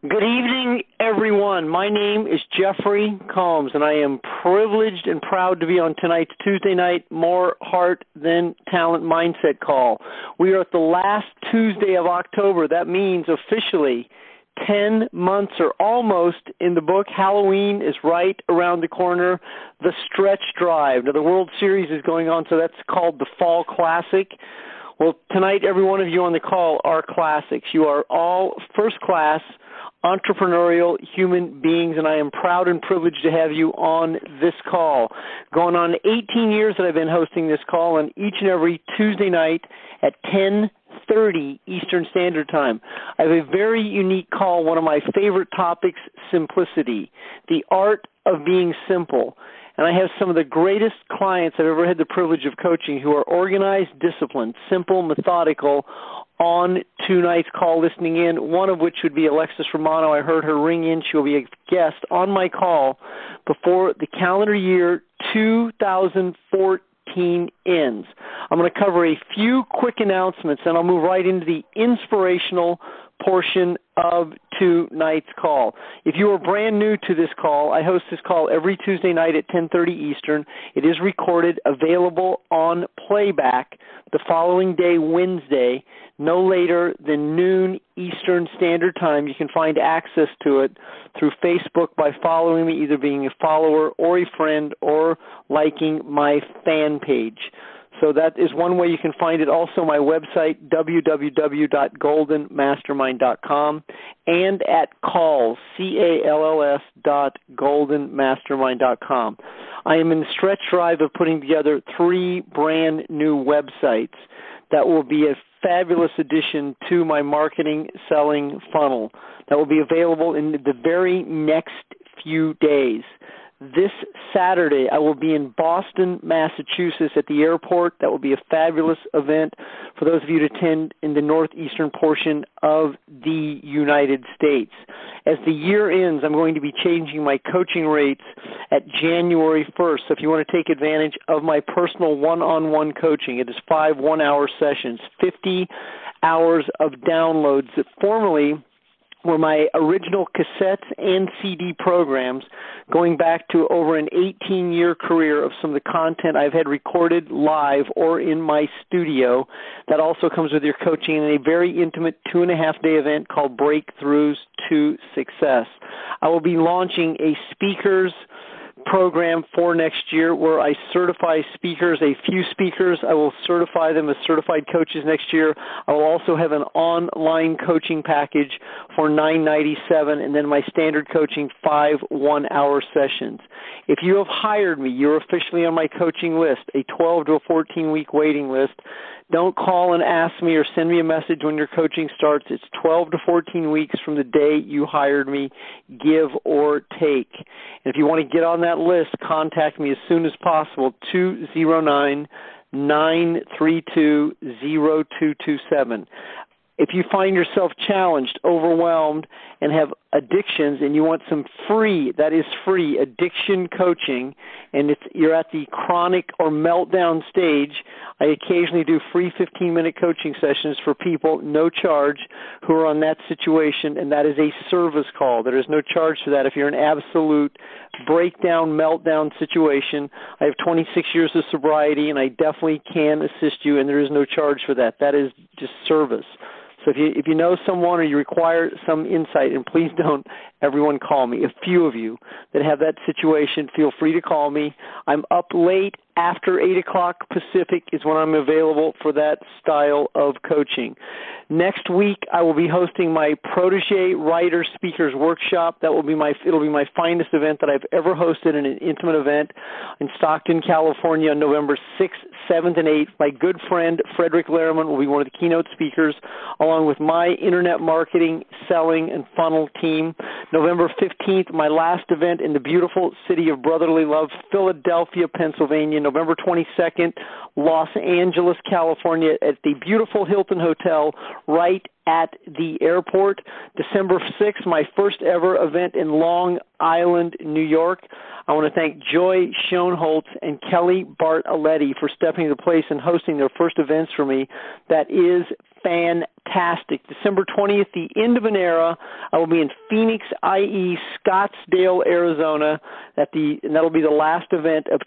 Good evening, everyone. My name is Jeffrey Combs, and I am privileged and proud to be on tonight's Tuesday night More Heart Than Talent Mindset call. We are at the last Tuesday of October. That means officially 10 months are almost in the book. Halloween is right around the corner. The Stretch Drive. Now, the World Series is going on, so that's called the Fall Classic. Well, tonight, every one of you on the call are classics. You are all first-class entrepreneurial human beings, and I am proud and privileged to have you on this call. Going on 18 years that I've been hosting this call, and each and every Tuesday night at 10:30 Eastern Standard Time. I have a very unique call, one of my favorite topics, simplicity, the art of being simple. And I have some of the greatest clients I've ever had the privilege of coaching who are organized, disciplined, simple, methodical, on tonight's call listening in, one of which would be Alexis Romano. I heard her ring in. She'll be a guest on my call before the calendar year 2014 ends. I'm going to cover a few quick announcements, and I'll move right into the inspirational portion of tonight's call. If you are brand new to this call, I host this call every Tuesday night at 10:30 Eastern. It is recorded, available on playback the following day, Wednesday, no later than noon Eastern Standard Time. You can find access to it through Facebook by following me, either being a follower or a friend or liking my fan page. So that is one way you can find it. Also, my website, www.goldenmastermind.com, and at calls, calls.goldenmastermind.com. I am in the stretch drive of putting together 3 brand new websites that will be a fabulous addition to my marketing selling funnel that will be available in the very next few days. This Saturday, I will be in Boston, Massachusetts at the airport. That will be a fabulous event for those of you to attend in the northeastern portion of the United States. As the year ends, I'm going to be changing my coaching rates at January 1st. So if you want to take advantage of my personal one-on-one coaching, it is 5 one-hour sessions, 50 hours of downloads that formerly were my original cassettes and CD programs going back to over an 18-year career of some of the content I've had recorded live or in my studio. That also comes with your coaching in a very intimate 2.5-day event called Breakthroughs to Success. I will be launching a speakers program for next year where I certify speakers, a few speakers. I will certify them as certified coaches next year. I will also have an online coaching package for $9.97, and then my standard coaching 5 one-hour sessions. If you have hired me, you're officially on my coaching list, a 12 to a 14-week waiting list. Don't call and ask me or send me a message when your coaching starts. It's 12 to 14 weeks from the day you hired me, give or take. And if you want to get on that list, contact me as soon as possible, 209-932-0227. If you find yourself challenged, overwhelmed, and have addictions and you want some free, that is free, addiction coaching, and you're at the chronic or meltdown stage, I occasionally do free 15-minute coaching sessions for people, no charge, who are on that situation, and that is a service call. There is no charge for that. If you're in absolute breakdown, meltdown situation, I have 26 years of sobriety, and I definitely can assist you, and there is no charge for that. That is just service. So if you know someone or you require some insight, and please don't everyone call me, a few of you that have that situation, feel free to call me. I'm up late. After 8 o'clock Pacific is when I'm available for that style of coaching. Next week, I will be hosting my Protege Writer Speakers Workshop. It'll be my finest event that I've ever hosted, in an intimate event in Stockton, California on November 6th, 7th, and 8th. My good friend Frederick Lehrman will be one of the keynote speakers, along with my internet marketing, selling, and funnel team. November 15th, my last event in the beautiful city of brotherly love, Philadelphia, Pennsylvania. November 22nd, Los Angeles, California, at the beautiful Hilton Hotel right at the airport. December 6th, my first ever event in Long Island, New York. I want to thank Joy Schoenholtz and Kelly Bartoletti for stepping into place and hosting their first events for me. That is fantastic. December 20th, the end of an era. I will be in Phoenix, i.e. Scottsdale, Arizona. And that'll be the last event of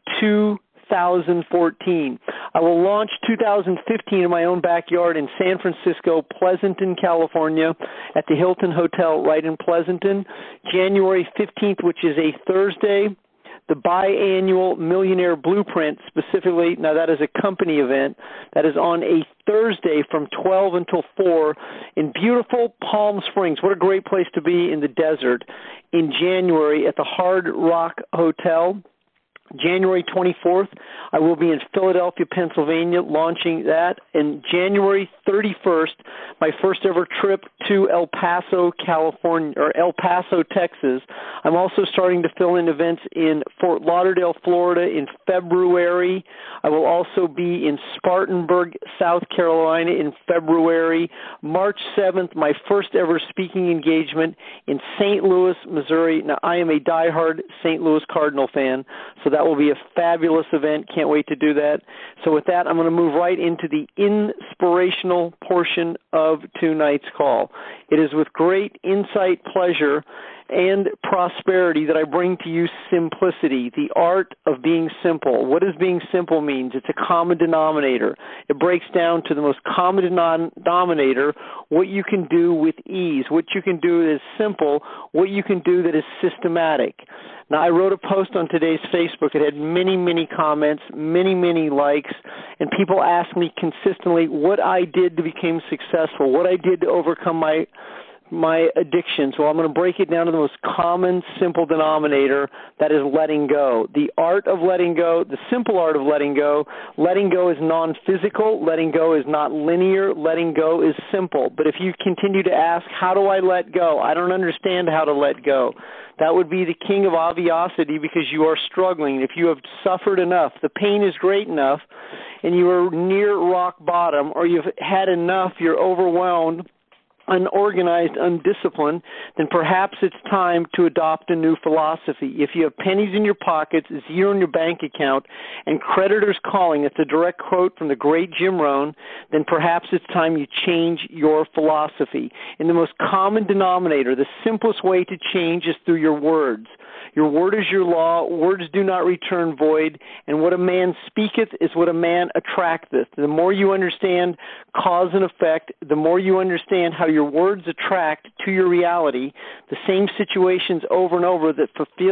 2014. I will launch 2015 in my own backyard in San Francisco, Pleasanton, California, at the Hilton Hotel right in Pleasanton. January 15th, which is a Thursday, the biannual Millionaire Blueprint, specifically, now that is a company event, that is on a Thursday from 12 until 4 in beautiful Palm Springs. What a great place to be in the desert in January at the Hard Rock Hotel. January 24th, I will be in Philadelphia, Pennsylvania, launching that. And January 31st, my first ever trip to El Paso, California, or El Paso, Texas. I'm also starting to fill in events in Fort Lauderdale, Florida in February. I will also be in Spartanburg, South Carolina in February. March 7th, my first ever speaking engagement in St. Louis, Missouri. Now, I am a diehard St. Louis Cardinal fan, so that will be a fabulous event. Can't wait to do that. So with that, I'm going to move right into the inspirational portion of tonight's call. It is with great insight, pleasure, and prosperity that I bring to you simplicity, the art of being simple. What does being simple mean? It's a common denominator. It breaks down to the most common denominator, what you can do with ease, what you can do that is simple, what you can do that is systematic. Now, I wrote a post on today's Facebook. It had many, many comments, many, many likes, and people ask me consistently what I did to become successful, what I did to overcome my addictions. Well, I'm going to break it down to the most common, simple denominator, that is letting go. The art of letting go, the simple art of letting go. Letting go is non-physical. Letting go is not linear. Letting go is simple. But if you continue to ask, how do I let go? I don't understand how to let go. That would be the king of obviosity because you are struggling. If you have suffered enough, the pain is great enough, and you are near rock bottom, or you've had enough, you're overwhelmed, unorganized, undisciplined, then perhaps it's time to adopt a new philosophy. If you have pennies in your pockets, zero in your bank account, and creditors calling, it's a direct quote from the great Jim Rohn, then perhaps it's time you change your philosophy. And the most common denominator, the simplest way to change is through your words. Your word is your law. Words do not return void. And what a man speaketh is what a man attracteth. The more you understand cause and effect, the more you understand how your words attract to your reality the same situations over and over that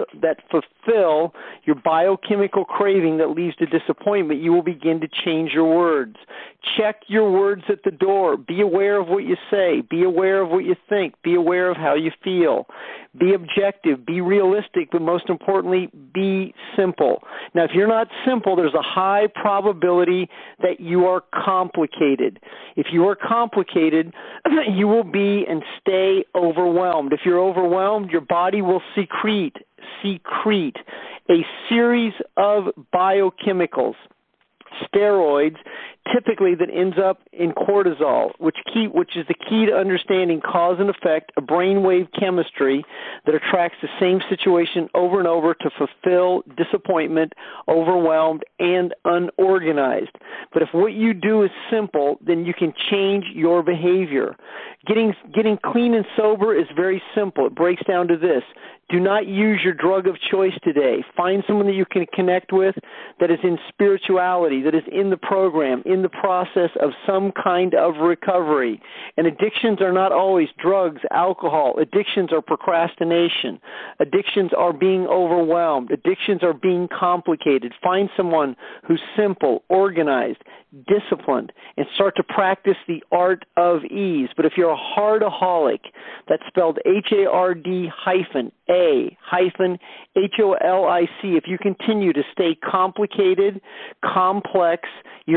fulfill your biochemical craving that leads to disappointment, you will begin to change your words. Check your words at the door. Be aware of what you say. Be aware of what you think. Be aware of how you feel. Be objective. Be realistic, but most importantly, be simple. Now, if you're not simple, there's a high probability that you are complicated. If you are complicated, you will be and stay overwhelmed. If you're overwhelmed, your body will secrete a series of biochemicals, steroids, typically that ends up in cortisol, which is the key to understanding cause and effect, a brainwave chemistry that attracts the same situation over and over to fulfill disappointment, overwhelmed, and unorganized. But if what you do is simple, then you can change your behavior. Getting clean and sober is very simple. It breaks down to this. Do not use your drug of choice today. Find someone that you can connect with that is in spirituality, that is in the program, in the process of some kind of recovery. And addictions are not always drugs, alcohol. Addictions are procrastination. Addictions are being overwhelmed. Addictions are being complicated. Find someone who's simple, organized, disciplined, and start to practice the art of ease. But if you're a hardaholic, that's spelled HARDA-HOLIC, if you continue to stay complicated, complex, you're in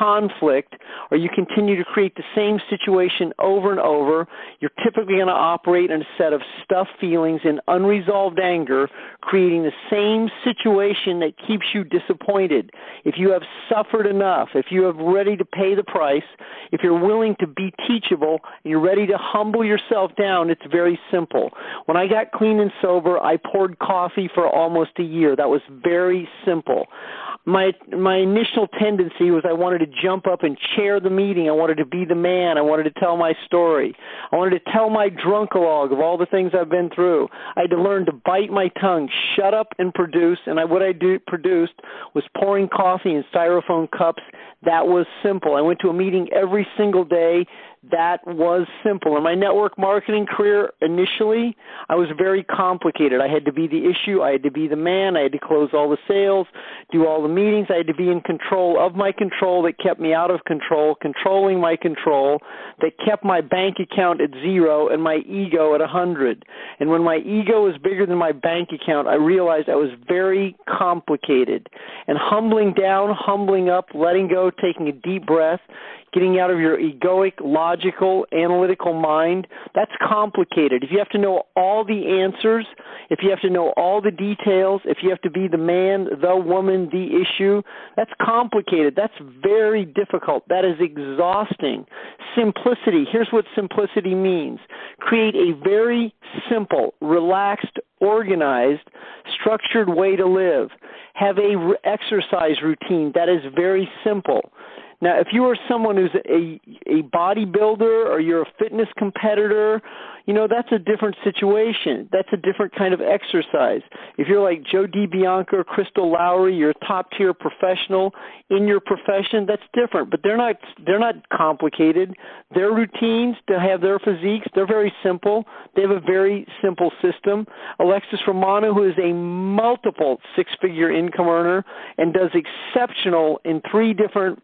conflict or you continue to create the same situation over and over, you're typically going to operate in a set of stuffed feelings and unresolved anger, creating the same situation that keeps you disappointed. If you have suffered enough, if you are ready to pay the price, if you're willing to be teachable, and you're ready to humble yourself down, it's very simple. When I got clean and sober, I poured coffee for almost a year. That was very simple. My initial tendency was I wanted to jump up and chair the meeting. I wanted to be the man. I wanted to tell my story. I wanted to tell my drunkalogue of all the things I've been through. I had to learn to bite my tongue, shut up and produce, and what I produced was pouring coffee in styrofoam cups. That was simple. I went to a meeting every single day. That was simple. In my network marketing career, initially, I was very complicated. I had to be the issue. I had to be the man. I had to close all the sales, do all the meetings. I had to be in control of my control that kept me out of control, controlling my control, that kept my bank account at 0 and my ego at 100. And when my ego was bigger than my bank account, I realized I was very complicated. And humbling down, humbling up, letting go, taking a deep breath, getting out of your egoic, logical, analytical mind, that's complicated. If you have to know all the answers, if you have to know all the details, if you have to be the man, the woman, the issue, that's complicated. That's very difficult. That is exhausting. Simplicity, here's what simplicity means. Create a very simple, relaxed, organized, structured way to live. Have a exercise routine that is very simple. Now, if you are someone who's a bodybuilder or you're a fitness competitor, that's a different situation. That's a different kind of exercise. If you're like Joe DiBianca or Crystal Lowry, you're a top-tier professional in your profession, that's different. But they're not complicated. Their routines to have their physiques, they're very simple. They have a very simple system. Alexis Romano, who is a multiple six-figure income earner and does exceptional in three different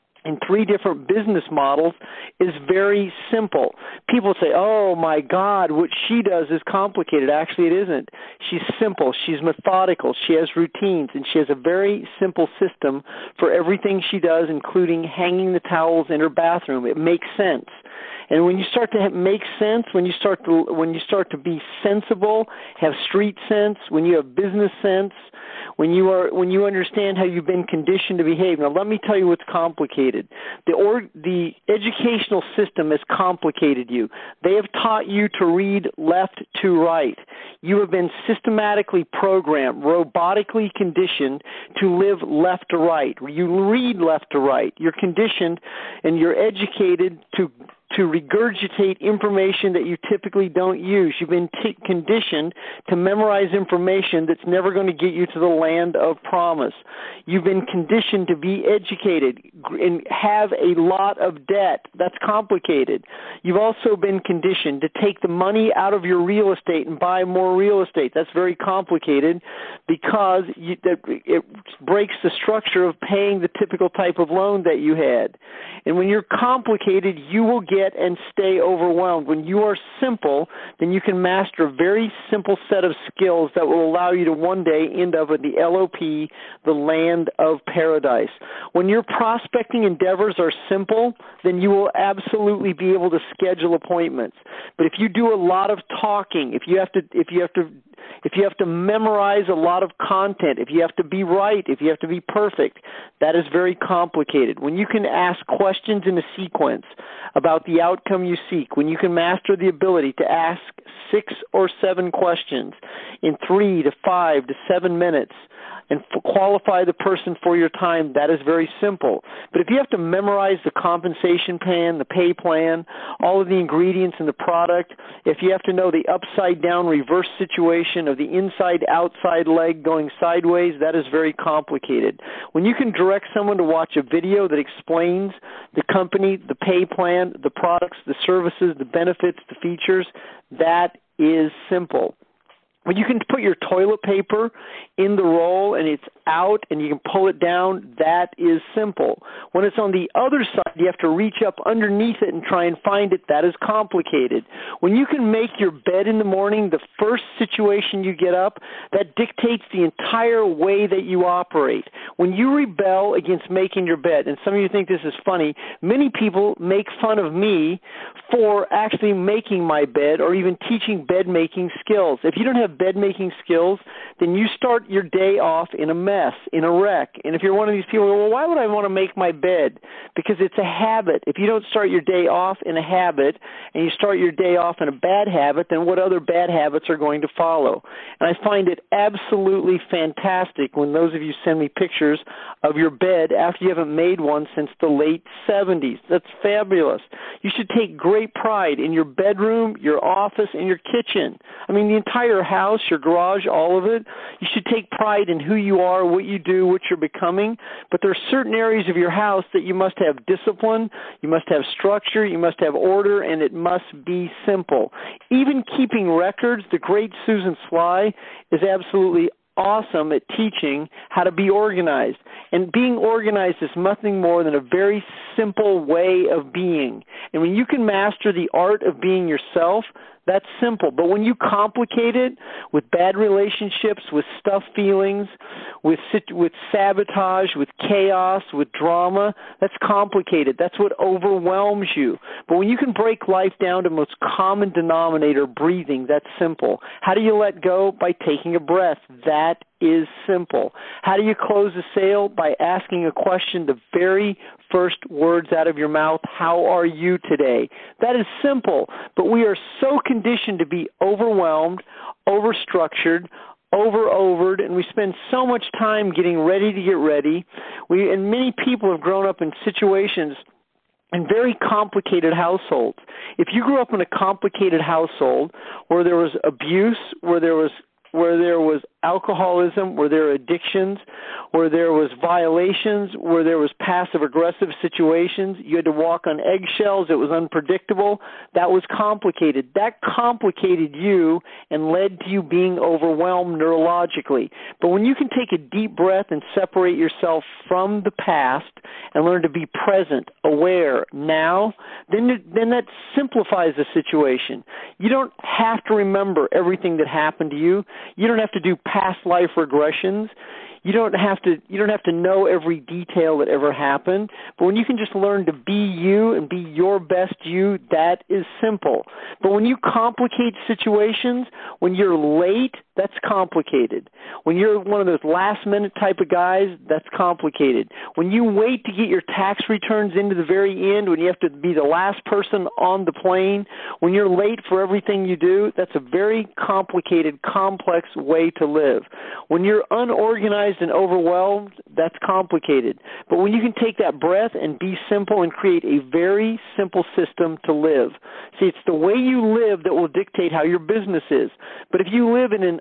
business models, is very simple. People say, oh, my God, what she does is complicated. Actually, it isn't. She's simple. She's methodical. She has routines, and she has a very simple system for everything she does, including hanging the towels in her bathroom. It makes sense. And when you start to make sense, when you start to be sensible, have street sense, when you have business sense, when you understand how you've been conditioned to behave. Now, let me tell you what's complicated. The educational system has complicated you. They have taught you to read left to right. You have been systematically programmed, robotically conditioned to live left to right. You read left to right. You're conditioned and you're educated to regurgitate information that you typically don't use. You've been conditioned to memorize information that's never going to get you to the land of promise. You've been conditioned to be educated and have a lot of debt. That's complicated. You've also been conditioned to take the money out of your real estate and buy more real estate. That's very complicated because it breaks the structure of paying the typical type of loan that you had. And when you're complicated, you will get and stay overwhelmed. When you are simple, then you can master a very simple set of skills that will allow you to one day end up at the LOP, the land of paradise. When your prospecting endeavors are simple, then you will absolutely be able to schedule appointments. But if you do a lot of talking, if you have to memorize a lot of content, if you have to be right, if you have to be perfect, that is very complicated. When you can ask questions in a sequence about the outcome you seek, when you can master the ability to ask 6 or 7 questions in 3 to 5 to 7 minutes and qualify the person for your time, that is very simple. But if you have to memorize the compensation plan, the pay plan, all of the ingredients in the product, if you have to know the upside-down reverse situation of the inside-outside leg going sideways, that is very complicated. When you can direct someone to watch a video that explains the company, the pay plan, the products, the services, the benefits, the features, that is simple. When you can put your toilet paper in the roll and it's out and you can pull it down, that is simple. When it's on the other side, you have to reach up underneath it and try and find it. That is complicated. When you can make your bed in the morning, the first situation you get up, that dictates the entire way that you operate. When you rebel against making your bed, and some of you think this is funny, many people make fun of me for actually making my bed or even teaching bed making skills. If you don't have bed making skills, then you start your day off in a mess, in a wreck. And if you're one of these people, well, why would I want to make my bed? Because it's a habit. If you don't start your day off in a habit and you start your day off in a bad habit, then what other bad habits are going to follow? And I find it absolutely fantastic when those of you send me pictures of your bed after you haven't made one since the late 70s. That's fabulous. You should take great pride in your bedroom, your office, and your kitchen. I mean, the entire house, your garage, all of it. You should take pride in who you are, what you do, what you're becoming. But there are certain areas of your house that you must have discipline, you must have structure, you must have order, and it must be simple. Even keeping records, the great Susan Sly is absolutely awesome at teaching how to be organized. And being organized is nothing more than a very simple way of being. And when you can master the art of being yourself, that's simple. But when you complicate it with bad relationships, with stuff feelings, with sabotage, with chaos, with drama, that's complicated. That's what overwhelms you. But when you can break life down to the most common denominator, breathing, that's simple. How do you let go? By taking a breath. That is simple. How do you close a sale? By asking a question, the very first words out of your mouth, how are you today? That is simple, but we are so conditioned to be overwhelmed, overstructured, overed, and we spend so much time getting ready to get ready. And many people have grown up in situations in very complicated households. If you grew up in a complicated household where there was abuse, where there was alcoholism, where there were addictions, where there was violations, where there was passive-aggressive situations, you had to walk on eggshells, it was unpredictable, that was complicated. That complicated you and led to you being overwhelmed neurologically. But when you can take a deep breath and separate yourself from the past and learn to be present, aware, now, then that simplifies the situation. You don't have to remember everything that happened to you. You don't have to do past life regressions. You don't have to know every detail that ever happened. But when you can just learn to be you and be your best you, that is simple. But when you complicate situations, when you're late, that's complicated. When you're one of those last-minute type of guys, that's complicated. When you wait to get your tax returns into the very end, when you have to be the last person on the plane, when you're late for everything you do, that's a very complicated, complex way to live. When you're unorganized and overwhelmed, that's complicated. But when you can take that breath and be simple and create a very simple system to live. See, it's the way you live that will dictate how your business is. But if you live in an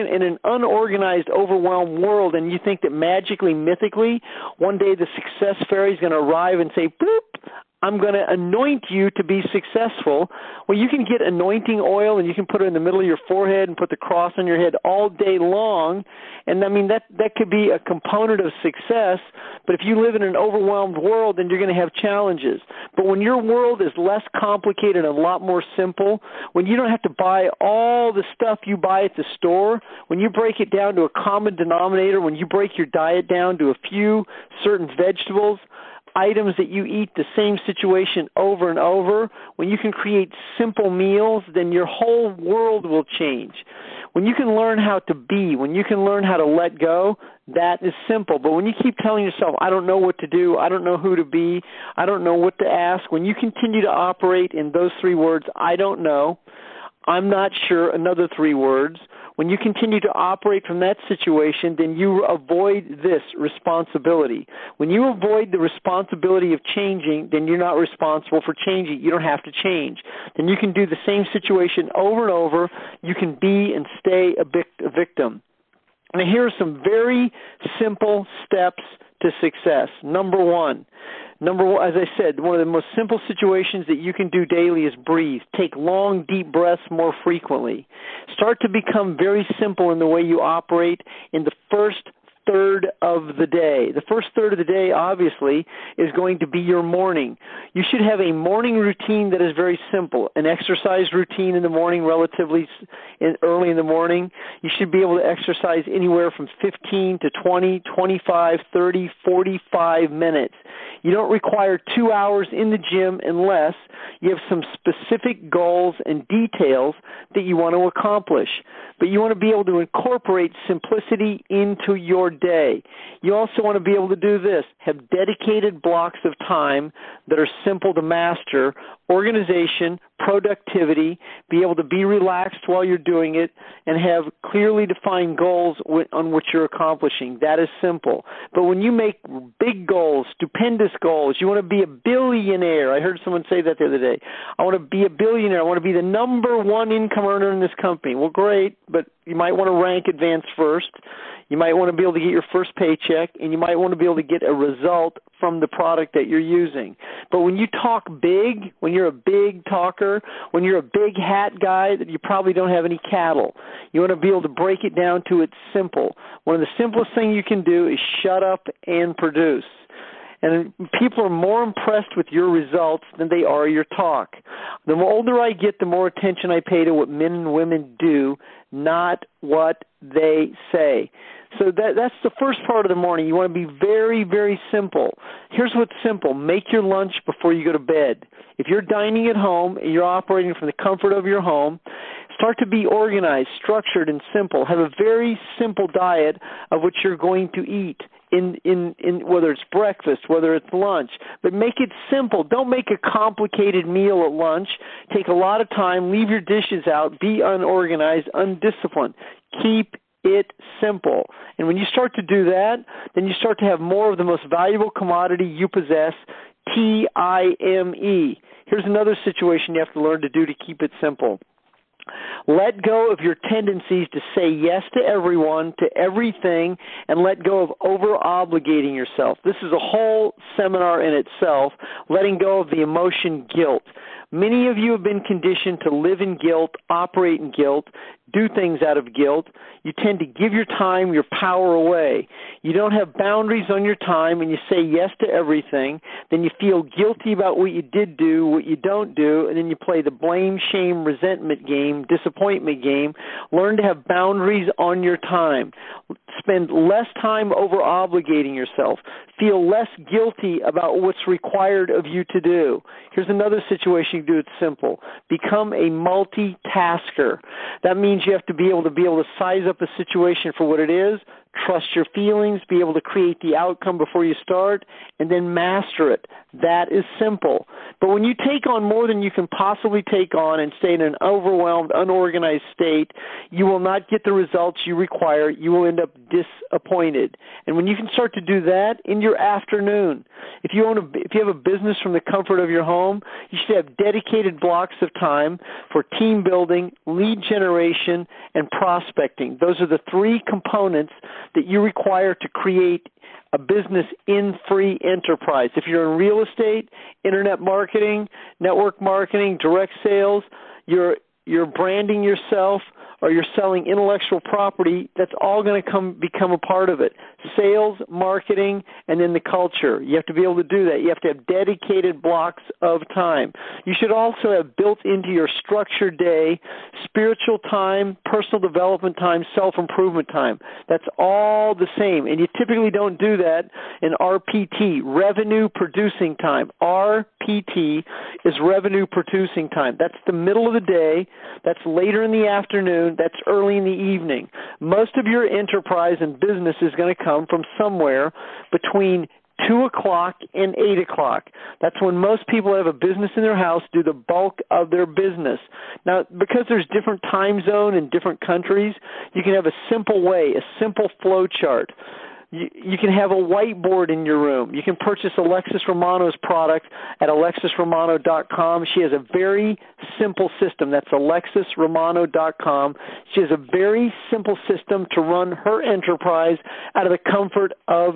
unorganized, overwhelmed world and you think that magically, mythically, one day the success fairy is going to arrive and say, boop, I'm going to anoint you to be successful. Well, you can get anointing oil and you can put it in the middle of your forehead and put the cross on your head all day long. And I mean, that could be a component of success. But if you live in an overwhelmed world, then you're going to have challenges. But when your world is less complicated and a lot more simple, when you don't have to buy all the stuff you buy at the store, when you break it down to a common denominator, when you break your diet down to a few certain vegetables, items that you eat the same situation over and over, when you can create simple meals, then your whole world will change. When you can learn how to be, when you can learn how to let go, that is simple. But when you keep telling yourself, I don't know what to do, I don't know who to be, I don't know what to ask, when you continue to operate in those three words, I don't know, I'm not sure, another three words, when you continue to operate from that situation, then you avoid this responsibility. When you avoid the responsibility of changing, then you're not responsible for changing. You don't have to change. Then you can do the same situation over and over. You can be and stay a victim. And here are some very simple steps to success. Number one, as I said, one of the most simple situations that you can do daily is breathe. Take long, deep breaths more frequently. Start to become very simple in the way you operate in the first third of the day. The first third of the day, obviously, is going to be your morning. You should have a morning routine that is very simple, an exercise routine in the morning, relatively early in the morning. You should be able to exercise anywhere from 15 to 20, 25, 30, 45 minutes. You don't require 2 hours in the gym unless you have some specific goals and details that you want to accomplish. But you want to be able to incorporate simplicity into your day. You also want to be able to do this, have dedicated blocks of time that are simple to master, organization, productivity, be able to be relaxed while you're doing it, and have clearly defined goals on which you're accomplishing. That is simple. But when you make big goals, stupendous goals, you want to be a billionaire. I heard someone say that the other day. I want to be a billionaire. I want to be the number one income earner in this company. Well, great, but you might want to rank advanced first. You might want to be able to get your first paycheck, and you might want to be able to get a result from the product that you're using. But when you talk big, when you're a big talker, when you're a big hat guy, that you probably don't have any cattle. You want to be able to break it down to it's simple. One of the simplest things you can do is shut up and produce. And people are more impressed with your results than they are your talk. The older I get, the more attention I pay to what men and women do, not what they say. So that's the first part of the morning. You want to be very, very simple. Here's what's simple. Make your lunch before you go to bed. If you're dining at home and you're operating from the comfort of your home, start to be organized, structured, and simple. Have a very simple diet of what you're going to eat. In whether it's breakfast, whether it's lunch, but make it simple. Don't make a complicated meal at lunch. Take a lot of time, leave your dishes out, be unorganized, undisciplined. Keep it simple. And when you start to do that, then you start to have more of the most valuable commodity you possess, TIME. Here's another situation you have to learn to do to keep it simple. Let go of your tendencies to say yes to everyone, to everything, and let go of over-obligating yourself. This is a whole seminar in itself, letting go of the emotion guilt. Many of you have been conditioned to live in guilt, operate in guilt, do things out of guilt. You tend to give your time, your power away. You don't have boundaries on your time and you say yes to everything. Then you feel guilty about what you did do, what you don't do, and then you play the blame, shame, resentment game, disappointment game. Learn to have boundaries on your time. Spend less time over-obligating yourself. Feel less guilty about what's required of you to do. Here's another situation you can do. It's simple. Become a multitasker. That means you have to be able to size up a situation for what it is, trust your feelings, be able to create the outcome before you start, and then master it. That is simple. But when you take on more than you can possibly take on and stay in an overwhelmed, unorganized state, you will not get the results you require. You will end up disappointed. And when you can start to do that in your afternoon, if you have a business from the comfort of your home, you should have dedicated blocks of time for team building, lead generation, and prospecting. Those are the three components that you require to create a business in free enterprise. If you're in real estate, internet marketing, network marketing, direct sales, you're branding yourself, or you're selling intellectual property, that's all going to become a part of it. Sales, marketing, and then the culture. You have to be able to do that. You have to have dedicated blocks of time. You should also have built into your structured day spiritual time, personal development time, self-improvement time. That's all the same. And you typically don't do that in RPT, revenue producing time. RPT is revenue producing time. That's the middle of the day. That's later in the afternoon. That's early in the evening. Most of your enterprise and business is going to come from somewhere between 2 o'clock and 8 o'clock. That's when most people have a business in their house do the bulk of their business. Now, because there's different time zone in different countries, you can have a simple way, a simple flow chart. You can have a whiteboard in your room. You can purchase Alexis Romano's product at alexisromano.com. She has a very simple system. That's alexisromano.com. She has a very simple system to run her enterprise out of the comfort of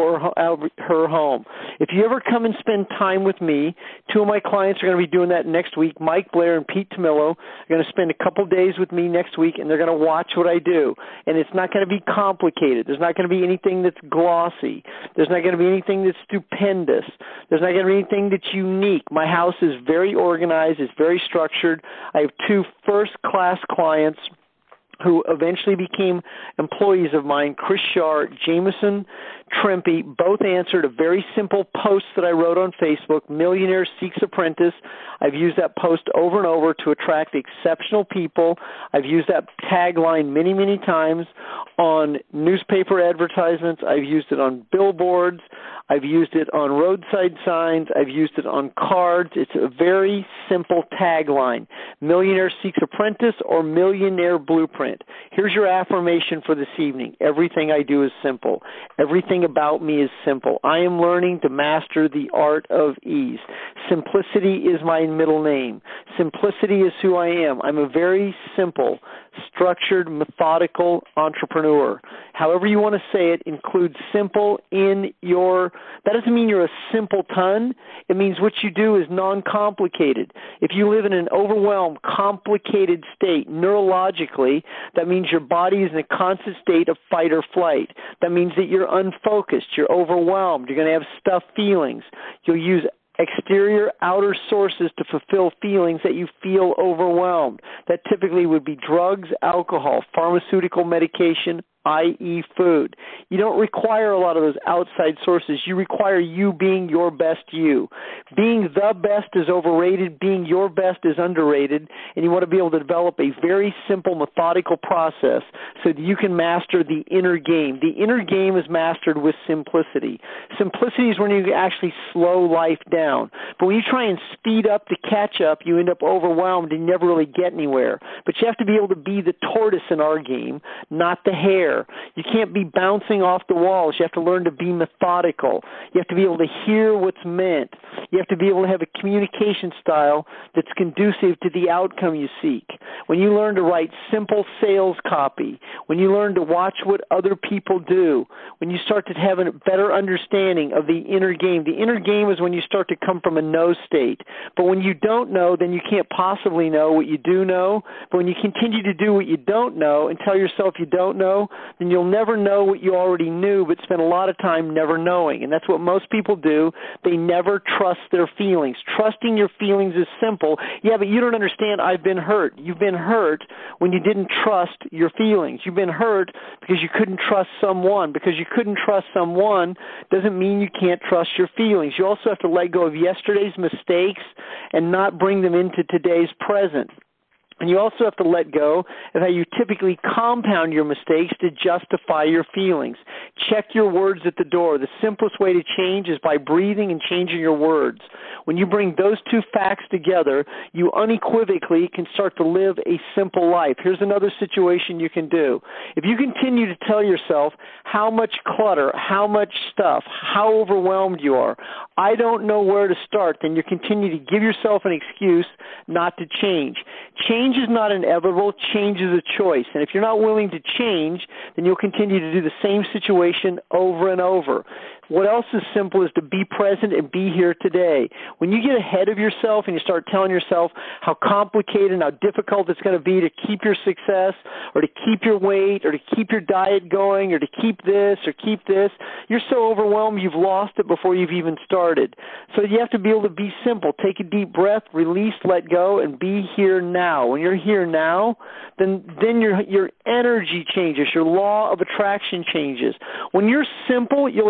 her home. If you ever come and spend time with me, two of my clients are going to be doing that next week. Mike Blair and Pete Tomillo are going to spend a couple days with me next week, and they're going to watch what I do. And it's not going to be complicated. There's not going to be anything that's glossy. There's not going to be anything that's stupendous. There's not going to be anything that's unique. My house is very organized. It's very structured. I have two first-class clients who eventually became employees of mine, Chris Shar, Jameson Trempy. Both answered a very simple post that I wrote on Facebook, Millionaire Seeks Apprentice. I've used that post over and over to attract exceptional people. I've used that tagline many, many times on newspaper advertisements. I've used it on billboards. I've used it on roadside signs. I've used it on cards. It's a very simple tagline, Millionaire Seeks Apprentice or Millionaire Blueprint. Here's your affirmation for this evening. Everything I do is simple. Everything about me is simple. I am learning to master the art of ease. Simplicity is my middle name. Simplicity is who I am. I'm a very simple, structured, methodical entrepreneur. However you want to say it, include simple in your, that doesn't mean you're a simpleton. It means what you do is non-complicated. If you live in an overwhelmed, complicated state neurologically, that means your body is in a constant state of fight or flight. That means that you're unfocused, you're overwhelmed, you're going to have stuffed feelings. You'll use exterior, outer sources to fulfill feelings that you feel overwhelmed. That typically would be drugs, alcohol, pharmaceutical medication, i.e. food. You don't require a lot of those outside sources. You require you being your best you. Being the best is overrated. Being your best is underrated. And you want to be able to develop a very simple, methodical process so that you can master the inner game. The inner game is mastered with simplicity. Simplicity is when you actually slow life down. But when you try and speed up to catch up, you end up overwhelmed and never really get anywhere. But you have to be able to be the tortoise in our game, not the hare. You can't be bouncing off the walls. You have to learn to be methodical. You have to be able to hear what's meant. You have to be able to have a communication style that's conducive to the outcome you seek. When you learn to write simple sales copy, when you learn to watch what other people do, when you start to have a better understanding of the inner game is when you start to come from a know state. But when you don't know, then you can't possibly know what you do know. But when you continue to do what you don't know and tell yourself you don't know, then you'll never know what you already knew, but spend a lot of time never knowing. And that's what most people do. They never trust their feelings. Trusting your feelings is simple. Yeah, but you don't understand. I've been hurt. You've been hurt when you didn't trust your feelings. You've been hurt because you couldn't trust someone. Because you couldn't trust someone doesn't mean you can't trust your feelings. You also have to let go of yesterday's mistakes and not bring them into today's present. And you also have to let go of how you typically compound your mistakes to justify your feelings. Check your words at the door. The simplest way to change is by breathing and changing your words. When you bring those two facts together, you unequivocally can start to live a simple life. Here's another situation you can do. If you continue to tell yourself how much clutter, how much stuff, how overwhelmed you are, I don't know where to start, then you continue to give yourself an excuse not to change. Change is not inevitable. Change is a choice. And if you're not willing to change, then you'll continue to do the same situation over and over. What else is simple is to be present and be here today. When you get ahead of yourself and you start telling yourself how complicated and how difficult it's going to be to keep your success or to keep your weight or to keep your diet going or to keep this or keep this, you're so overwhelmed you've lost it before you've even started. So you have to be able to be simple. Take a deep breath, release, let go, and be here now. When you're here now, then your energy changes. Your law of attraction changes. When you're simple, you'll attract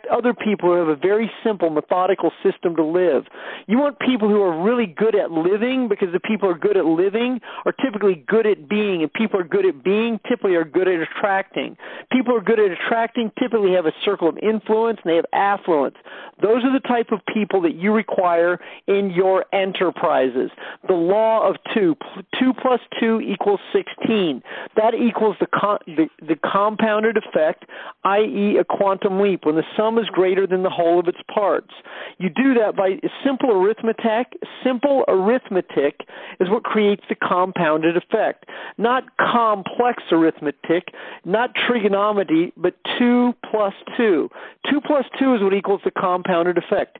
other people who have a very simple, methodical system to live. You want people who are really good at living, because the people who are good at living are typically good at being, and people who are good at being typically are good at attracting. People who are good at attracting typically have a circle of influence, and they have affluence. Those are the type of people that you require in your enterprises. The law of 2. 2 plus 2 equals 16. That equals the compounded effect, i.e. a quantum leap, when the sum is greater than the whole of its parts. You do that by simple arithmetic. Simple arithmetic is what creates the compounded effect. Not complex arithmetic, not trigonometry, but 2 plus 2. 2 plus 2 is what equals the compounded effect.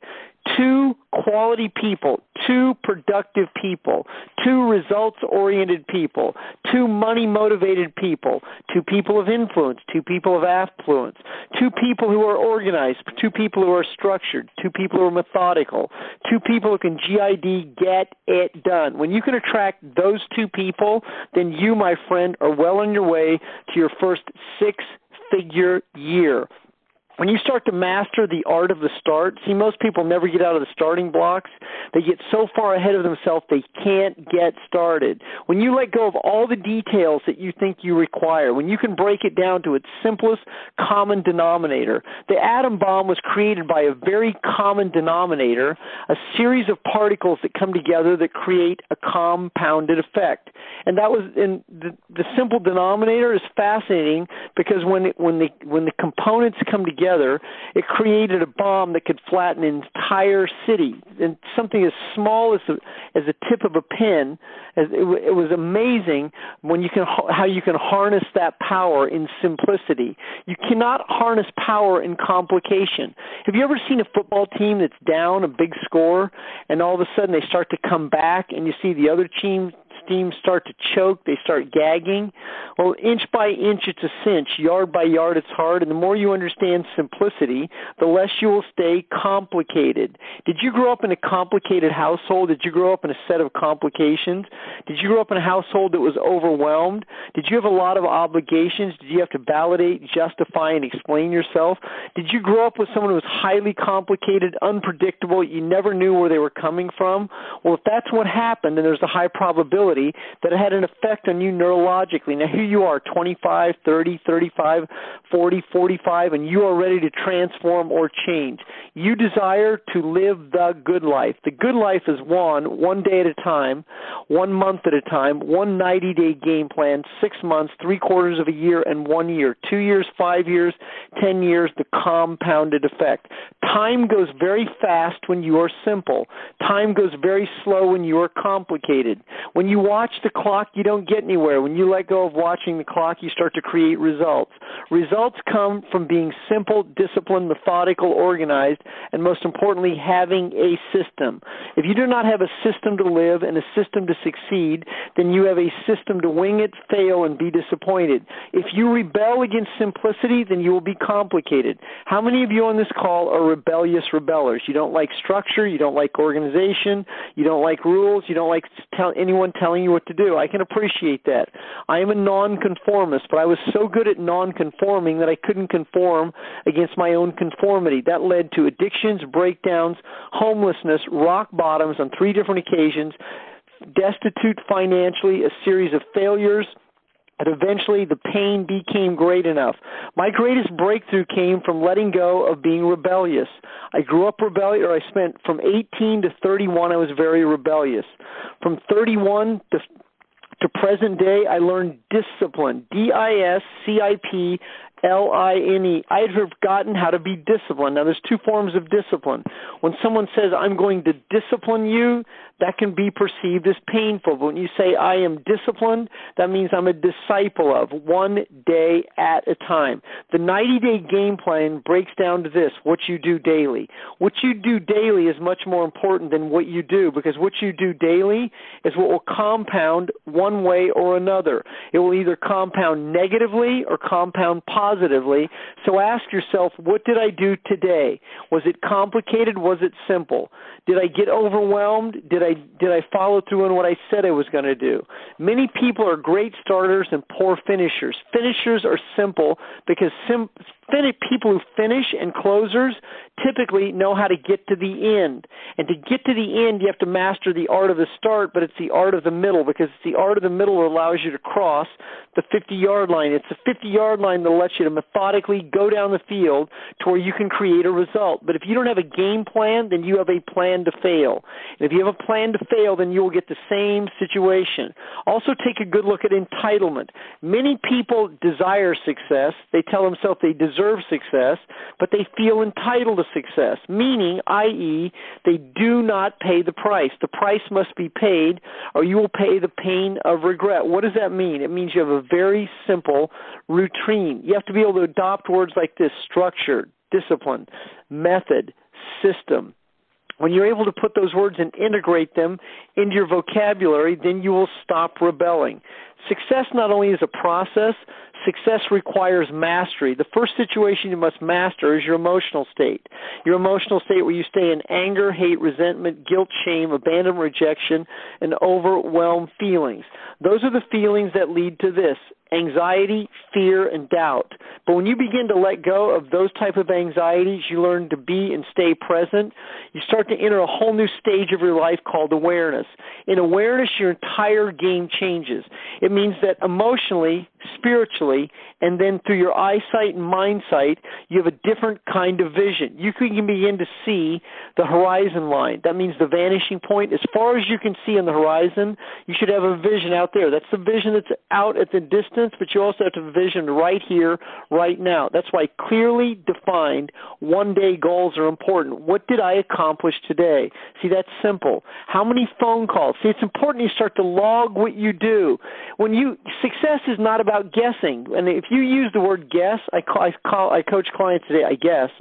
2 quality people, 2 productive people, 2 results-oriented people, 2 money-motivated people, 2 people of influence, 2 people of affluence, 2 people who are organized, 2 people who are structured, 2 people who are methodical, 2 people who can GID, get it done. When you can attract those 2 people, then you, my friend, are well on your way to your first 6-figure year. When you start to master the art of the start, see, most people never get out of the starting blocks. They get so far ahead of themselves they can't get started. When you let go of all the details that you think you require, when you can break it down to its simplest common denominator, the atom bomb was created by a very common denominator, a series of particles that come together that create a compounded effect. And that was in the simple denominator is fascinating, because when the components come together, it created a bomb that could flatten an entire city. And something as small as the tip of a pin, it was amazing when how you can harness that power in simplicity. You cannot harness power in complication. Have you ever seen a football team that's down a big score, and all of a sudden they start to come back, and you see the other team start to choke, they start gagging? Well, inch by inch it's a cinch, yard by yard it's hard, and the more you understand simplicity, the less you will stay complicated. Did you grow up in a complicated household? Did you grow up in a set of complications? Did you grow up in a household that was overwhelmed? Did you have a lot of obligations? Did you have to validate, justify, and explain yourself? Did you grow up with someone who was highly complicated, unpredictable, you never knew where they were coming from? Well, if that's what happened, then there's a high probability that it had an effect on you neurologically. Now, here you are, 25, 30, 35, 40, 45, and you are ready to transform or change. You desire to live the good life. The good life is one day at a time, 1 month at a time, one 90-day game plan, 6 months, 3/4 of a year, and 1 year, 2 years, 5 years, 10 years, the compounded effect. Time goes very fast when you are simple. Time goes very slow when you are complicated. When you watch the clock, you don't get anywhere. When you let go of watching the clock, you start to create results. Results come from being simple, disciplined, methodical, organized, and most importantly, having a system. If you do not have a system to live and a system to succeed, then you have a system to wing it, fail, and be disappointed. If you rebel against simplicity, then you will be complicated. How many of you on this call are rebellious rebellers? You don't like structure, you don't like organization, you don't like rules, you don't like anyone telling you what to do. I can appreciate that. I am a nonconformist, but I was so good at nonconforming that I couldn't conform against my own conformity. That led to addictions, breakdowns, homelessness, rock bottoms on 3 different occasions, destitute financially, a series of failures, and eventually the pain became great enough. My greatest breakthrough came from letting go of being rebellious. I grew up rebellious, or I spent from 18 to 31, I was very rebellious. From 31 to present day, I learned discipline, DISCIPLINE. I had forgotten how to be disciplined. Now, there's 2 forms of discipline. When someone says, I'm going to discipline you, that can be perceived as painful. But when you say, I am disciplined, that means I'm a disciple of, 1 day at a time. The 90-day game plan breaks down to this: what you do daily. What you do daily is much more important than what you do, because what you do daily is what will compound one way or another. It will either compound negatively or compound positively. So ask yourself, what did I do today? Was it complicated? Was it simple? Did I get overwhelmed? Did I I follow through on what I said I was going to do? Many people are great starters and poor finishers. Finishers are simple because people who finish and closers typically know how to get to the end. And to get to the end, you have to master the art of the start, but it's the art of the middle, because it's the art of the middle that allows you to cross the 50-yard line. It's the 50-yard line that lets you to methodically go down the field to where you can create a result. But if you don't have a game plan, then you have a plan to fail. And if you have a plan to fail, then you will get the same situation. Also, take a good look at entitlement. Many people desire success. They tell themselves they deserve success, but they feel entitled to success, meaning, i.e., they do not pay the price. The price must be paid, or you will pay the pain of regret. What does that mean? It means you have a very simple routine. You have to be able to adopt words like this: structure, discipline, method, system. When you're able to put those words and integrate them into your vocabulary, then you will stop rebelling. Success not only is a process, success requires mastery. The first situation you must master is your emotional state. Your emotional state where you stay in anger, hate, resentment, guilt, shame, abandonment, rejection, and overwhelmed feelings. Those are the feelings that lead to this: anxiety, fear, and doubt. But when you begin to let go of those type of anxieties, you learn to be and stay present. You start to enter a whole new stage of your life called awareness. In awareness, your entire game changes. It means that emotionally, spiritually, and then through your eyesight and mind sight, you have a different kind of vision. You can begin to see the horizon line. That means the vanishing point. As far as you can see on the horizon, you should have a vision out there. That's the vision that's out at the distance, but you also have to have a vision right here, right now. That's why clearly defined one-day goals are important. What did I accomplish today? See, that's simple. How many phone calls? See, it's important you start to log what you do. Success is not about guessing. And if you use the word guess, I coach clients today, I guess.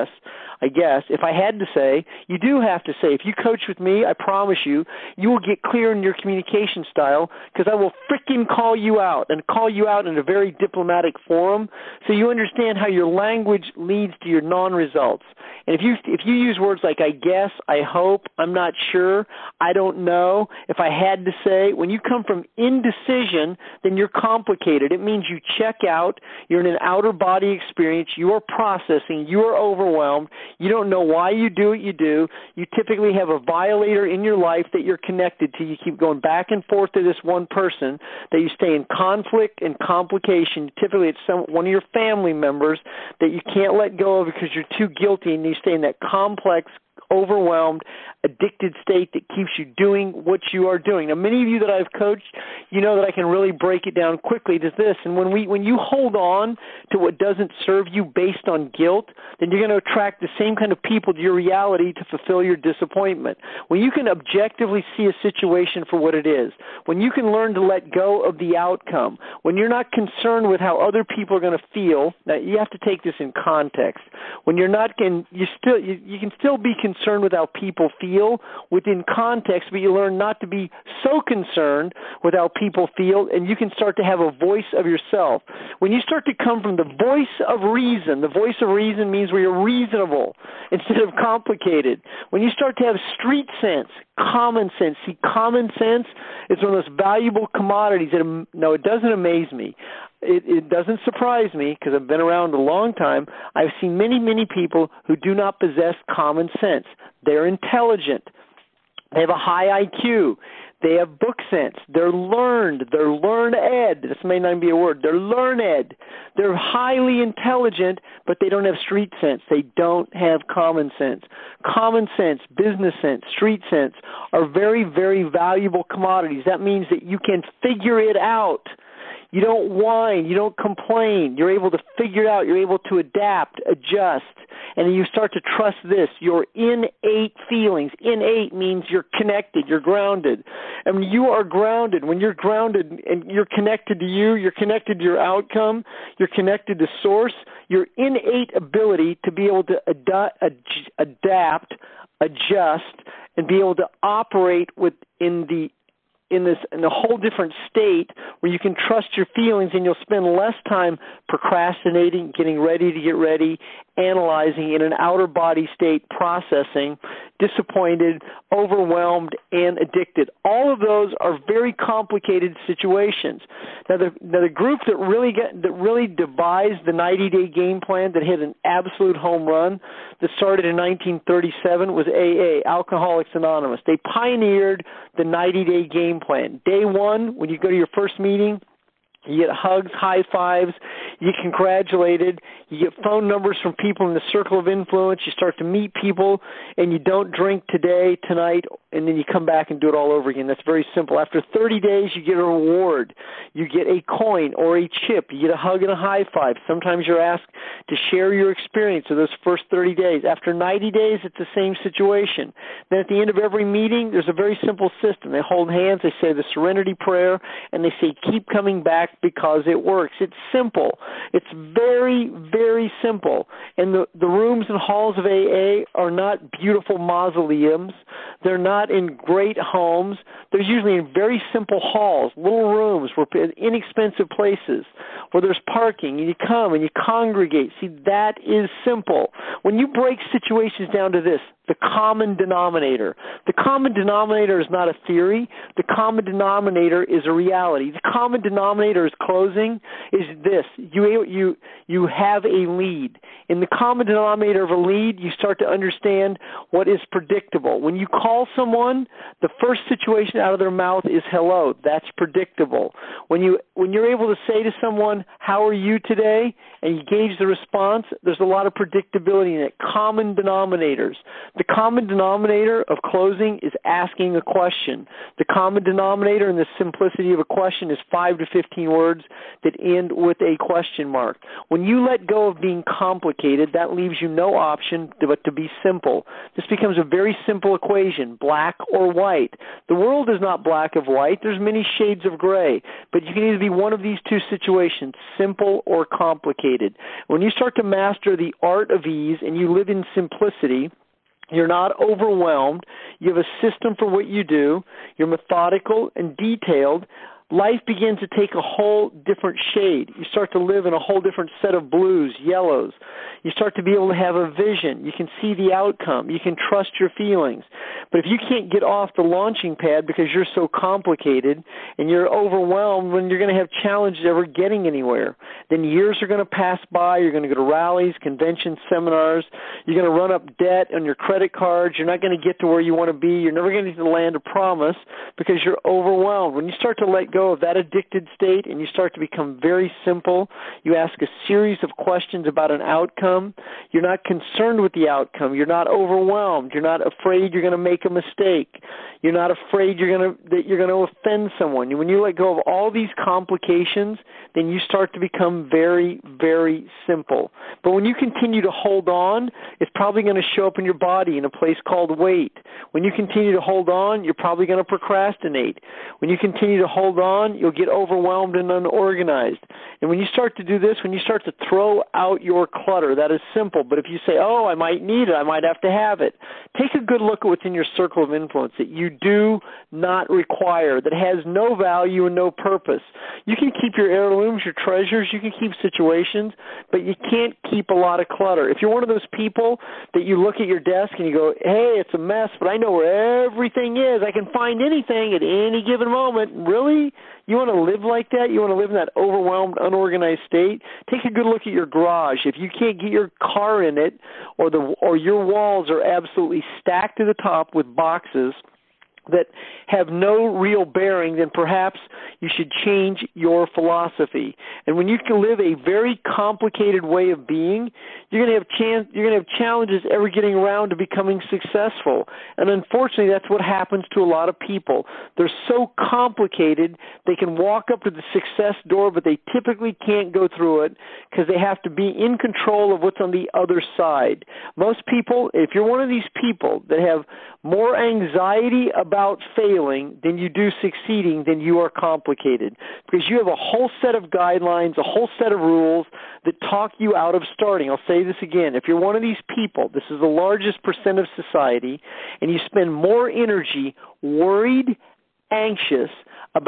If I had to say, you do have to say. If you coach with me, I promise you, you will get clear in your communication style, because I will freaking call you out, and call you out in a very diplomatic forum, so you understand how your language leads to your non-results. And if you use words like I guess, I hope, I'm not sure, I don't know, if I had to say, when you come from indecision, then you're complicated. It means you check out, you're in an outer body experience, you are processing, you are overwhelmed, you don't know why you do what you do, you typically have a violator in your life that you're connected to, you keep going back and forth to this one person, that you stay in conflict and complication. Typically it's one of your family members that you can't let go of because you're too guilty, and you stay in that complex, overwhelmed, addicted state that keeps you doing what you are doing. Now, many of you that I've coached, you know that I can really break it down quickly to this. And when you hold on to what doesn't serve you based on guilt, then you're going to attract the same kind of people to your reality to fulfill your disappointment. When you can objectively see a situation for what it is, when you can learn to let go of the outcome, when you're not concerned with how other people are going to feel, now you have to take this in context. When you're not, you can still be concerned with how people feel within context, but you learn not to be so concerned with how people feel, and you can start to have a voice of yourself. When you start to come from the voice of reason means where you're reasonable instead of complicated. When you start to have street sense, common sense. See, common sense is one of the most valuable commodities. No, it doesn't amaze me. It doesn't surprise me, because I've been around a long time. I've seen many, many people who do not possess common sense. They're intelligent. They have a high IQ. They have book sense. They're learned. They're learned-ed. This may not be a word. They're learned-ed. They're highly intelligent, but they don't have street sense. They don't have common sense. Common sense, business sense, street sense are very, very valuable commodities. That means that you can figure it out. You don't whine. You don't complain. You're able to figure it out. You're able to adapt, adjust, and you start to trust this, your innate feelings. Innate means you're connected. You're grounded. And when you are grounded, when you're grounded and you're connected to you, you're connected to your outcome, you're connected to source, your innate ability to be able to adapt, adjust, and be able to operate in a whole different state where you can trust your feelings, and you'll spend less time procrastinating, getting ready to get ready, analyzing in an outer body state, processing. disappointed, overwhelmed, and addicted. All of those are very complicated situations. Now, the group that really devised the 90-day game plan that hit an absolute home run that started in 1937 was AA, Alcoholics Anonymous. They pioneered the 90-day game plan. Day one, when you go to your first meeting, you get hugs, high fives, you get congratulated, you get phone numbers from people in the circle of influence, you start to meet people, and you don't drink today, tonight, and then you come back and do it all over again. That's very simple. After 30 days, you get a reward. You get a coin or a chip. You get a hug and a high five. Sometimes you're asked to share your experience of those first 30 days. After 90 days, it's the same situation. Then at the end of every meeting, there's a very simple system. They hold hands, they say the Serenity Prayer, and they say, keep coming back because it works. It's simple. It's very, very simple. And the rooms and halls of AA are not beautiful mausoleums. They're not in great homes. They're usually in very simple halls, little rooms, inexpensive places where there's parking, and you come and you congregate. See, that is simple. When you break situations down to this, the common denominator. The common denominator is not a theory. The common denominator is a reality. The common denominator is closing is this. You have a lead. In the common denominator of a lead, you start to understand what is predictable. When you call someone, the first situation out of their mouth is hello. That's predictable. When you're able to say to someone, how are you today? And you gauge the response, there's a lot of predictability in it. Common denominators. The common denominator of closing is asking a question. The common denominator in the simplicity of a question is 5 to 15 words that end with a question mark. When you let go of being complicated, that leaves you no option but to be simple. This becomes a very simple equation, black or white. The world is not black or white. There's many shades of gray, but you can either be one of these two situations, simple or complicated. When you start to master the art of ease and you live in simplicity, you're not overwhelmed. You have a system for what you do. You're methodical and detailed. Life begins to take a whole different shade. You start to live in a whole different set of blues, yellows. You start to be able to have a vision. You can see the outcome. You can trust your feelings. But if you can't get off the launching pad because you're so complicated and you're overwhelmed when you're going to have challenges ever getting anywhere, then years are going to pass by. You're going to go to rallies, conventions, seminars. You're going to run up debt on your credit cards. You're not going to get to where you want to be. You're never going to get to the land of promise because you're overwhelmed. When you start to let go of that addicted state and you start to become very simple, you ask a series of questions about an outcome. You're not concerned with the outcome. You're not overwhelmed. You're not afraid you're going to make a mistake. You're not afraid that you're going to offend someone. When you let go of all these complications, then you start to become very, very simple. But when you continue to hold on, it's probably going to show up in your body in a place called weight. When you continue to hold on, you're probably going to procrastinate. When you continue to hold on, you'll get overwhelmed and unorganized. And when you start to do this, when you start to throw out your clutter, that is simple. But if you say, oh, I might need it, I might have to have it, take a good look at what's in your circle of influence that you do not require, that has no value and no purpose. You can keep your heirlooms, your treasures, you can keep situations, but you can't keep a lot of clutter. If you're one of those people that you look at your desk and you go, hey, it's a mess, but I know where everything is. I can find anything at any given moment. Really? You want to live like that? You want to live in that overwhelmed, unorganized state? Take a good look at your garage. If you can't get your car in it, or your walls are absolutely stacked to the top with boxes that have no real bearing, then perhaps you should change your philosophy. And when you can live a very complicated way of being, you're going to have challenges ever getting around to becoming successful. And unfortunately, that's what happens to a lot of people. They're so complicated, they can walk up to the success door, but they typically can't go through it because they have to be in control of what's on the other side. Most people, if you're one of these people that have more anxiety about failing than you do succeeding, then you are complicated because you have a whole set of guidelines, a whole set of rules that talk you out of starting. I'll say this again. If you're one of these people, this is the largest percent of society, and you spend more energy worried, anxious about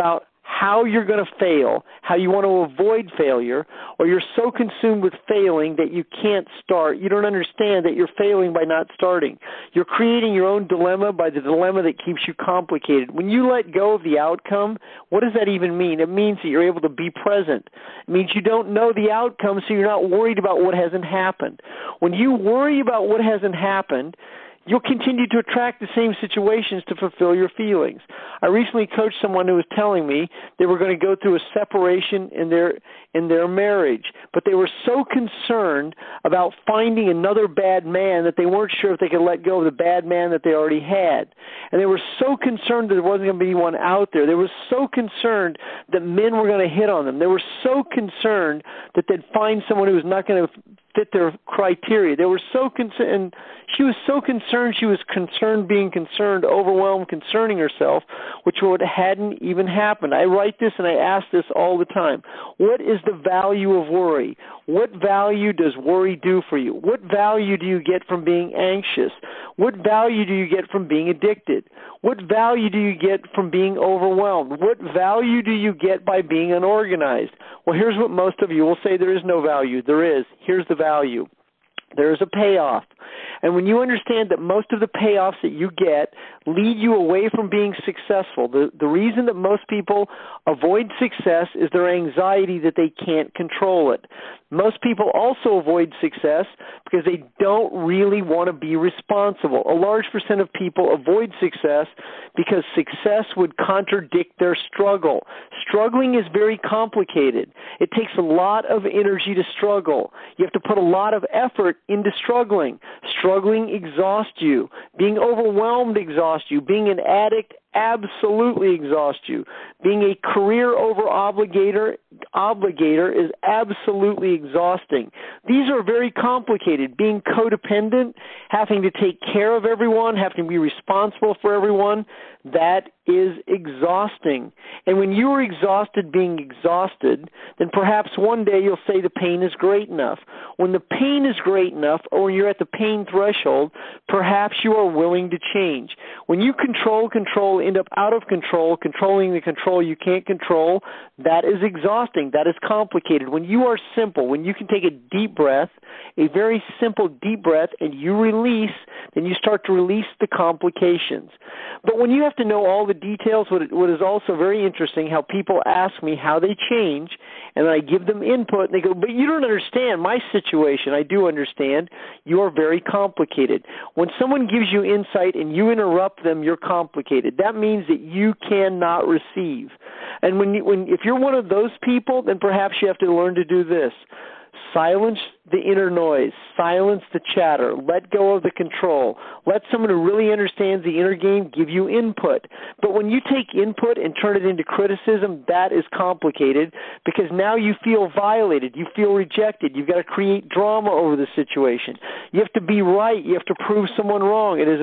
how you're going to fail, how you want to avoid failure, or you're so consumed with failing that you can't start. You don't understand that you're failing by not starting. You're creating your own dilemma by the dilemma that keeps you complicated. When you let go of the outcome, what does that even mean? It means that you're able to be present. It means you don't know the outcome, so you're not worried about what hasn't happened. When you worry about what hasn't happened, you'll continue to attract the same situations to fulfill your feelings. I recently coached someone who was telling me they were going to go through a separation in their marriage, but they were so concerned about finding another bad man that they weren't sure if they could let go of the bad man that they already had. And they were so concerned that there wasn't going to be one out there. They were so concerned that men were going to hit on them. They were so concerned that they'd find someone who was not going to fit their criteria. They were so concerned, and she was so concerned, she was concerned being concerned, overwhelmed, concerning herself, which hadn't even happened. I write this and I ask this all the time. What is the value of worry? What value does worry do for you? What value do you get from being anxious? What value do you get from being addicted? What value do you get from being overwhelmed? What value do you get by being unorganized? Well, here's what most of you will say: there is no value. There is. Here's the value. There is a payoff. And when you understand that most of the payoffs that you get lead you away from being successful, the reason that most people avoid success is their anxiety that they can't control it. Most people also avoid success because they don't really want to be responsible. A large percent of people avoid success because success would contradict their struggle. Struggling is very complicated. It takes a lot of energy to struggle. You have to put a lot of effort into struggling. Struggling exhausts you. Being overwhelmed exhausts you. Being an addict absolutely exhausts you. Being a career over obligator is absolutely exhausting. These are very complicated. Being codependent, having to take care of everyone, having to be responsible for everyone, that is exhausting. And when you are exhausted being exhausted, then perhaps one day you'll say the pain is great enough. When the pain is great enough, or when you're at the pain threshold, perhaps you are willing to change. When you control, end up out of control, controlling the control you can't control, that is exhausting. That is complicated. When you are simple, when you can take a deep breath, a very simple deep breath, and you release, then you start to release the complications. But when you have to know all the details, what is also very interesting, how people ask me how they change, and I give them input, and they go, but you don't understand my situation. I do understand. You are very complicated. When someone gives you insight and you interrupt them, you're complicated. That means that you cannot receive. And if you're one of those people, then perhaps you have to learn to do this. Silence the inner noise. Silence the chatter. Let go of the control. Let someone who really understands the inner game give you input. But when you take input and turn it into criticism, that is complicated because now you feel violated. You feel rejected. You've got to create drama over the situation. You have to be right. You have to prove someone wrong. It is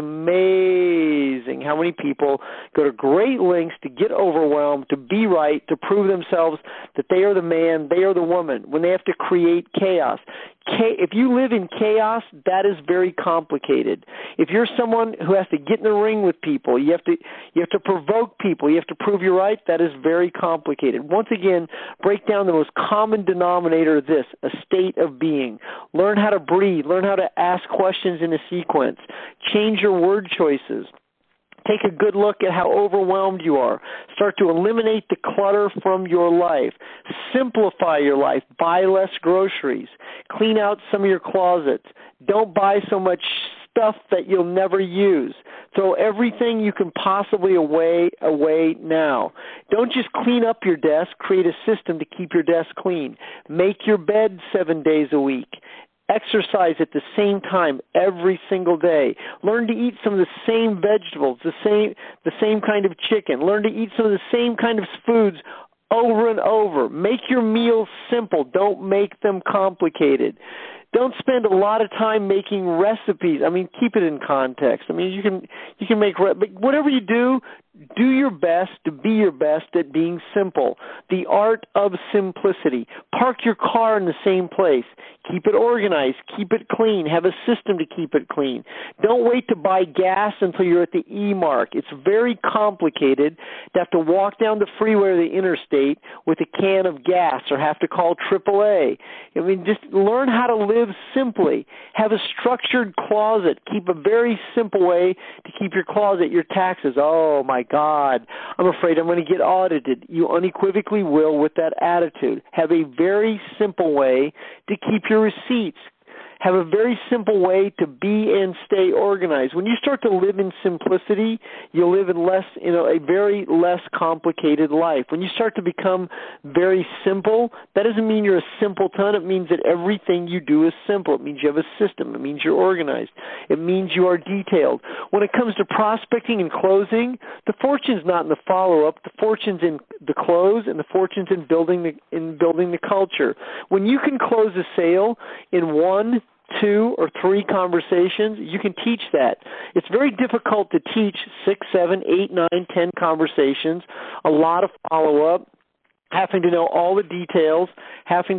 amazing how many people go to great lengths to get overwhelmed, to be right, to prove themselves that they are the man, they are the woman, when they have to create chaos. If you live in chaos, that is very complicated. If you're someone who has to get in the ring with people, you have to provoke people, you have to prove you're right, that is very complicated. Once again, break down the most common denominator of this, a state of being. Learn how to breathe. Learn how to ask questions in a sequence. Change your word choices. Take a good look at how overwhelmed you are. Start to eliminate the clutter from your life. Simplify your life. Buy less groceries. Clean out some of your closets. Don't buy so much stuff that you'll never use. Throw everything you can possibly away now. Don't just clean up your desk. Create a system to keep your desk clean. Make your bed 7 days a week. Exercise at the same time every single day. Learn to eat some of the same vegetables, the same kind of chicken. Learn to eat some of the same kind of foods over and over. Make your meals simple. Don't make them complicated. Don't spend a lot of time making recipes. I mean, keep it in context. I mean, you can make, but whatever you do, Do your best to be your best at being simple. The art of simplicity. Park your car in the same place. Keep it organized. Keep it clean. Have a system to keep it clean. Don't wait to buy gas until you're at the E mark. It's very complicated to have to walk down the freeway or the interstate with a can of gas or have to call AAA. I mean, just learn how to live simply. Have a structured closet. Keep a very simple way to keep your closet, your taxes. Oh, my God, I'm afraid I'm going to get audited. You unequivocally will with that attitude. Have a very simple way to keep your receipts. Have a very simple way to be and stay organized. When you start to live in simplicity, you'll live in a very less complicated life. When you start to become very simple, that doesn't mean you're a simpleton. It means that everything you do is simple. It means you have a system. It means you're organized. It means you are detailed. When it comes to prospecting and closing, the fortune's not in the follow-up. The fortune's in the close, and the fortune's in building the culture. When you can close a sale in 1, 2, or 3 conversations, you can teach that. It's very difficult to teach 6, 7, 8, 9, 10 conversations, a lot of follow-up, having to know all the details, having